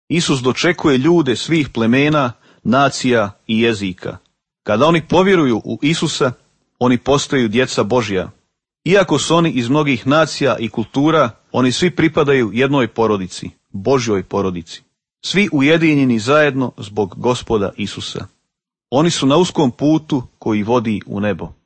Isus dočekuje ljude svih plemena, nacija i jezika. Kada oni povjeruju u Isusa, oni postaju djeca Božja. Iako su oni iz mnogih nacija i kultura, oni svi pripadaju jednoj porodici, Božjoj porodici. Svi ujedinjeni zajedno zbog Gospoda Isusa. Oni su na uskom putu koji vodi u nebo.